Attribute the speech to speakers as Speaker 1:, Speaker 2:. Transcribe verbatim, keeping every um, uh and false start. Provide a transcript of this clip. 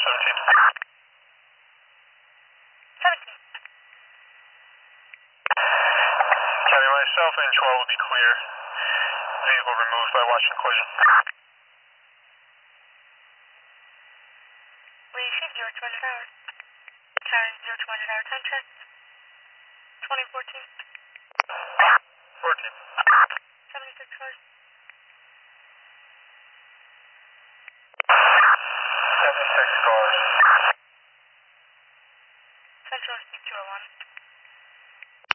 Speaker 1: seventeen.
Speaker 2: seventeen.
Speaker 1: Copy, myself and twelve will be clear. Vehicle removed by watching collision.
Speaker 2: We should zero two hundred hours. Carrying zero two hundred hour time check. twenty fourteen.
Speaker 1: fourteen.
Speaker 2: seventy-six cars.
Speaker 1: seventy-six cars.
Speaker 2: Central Speed two oh one.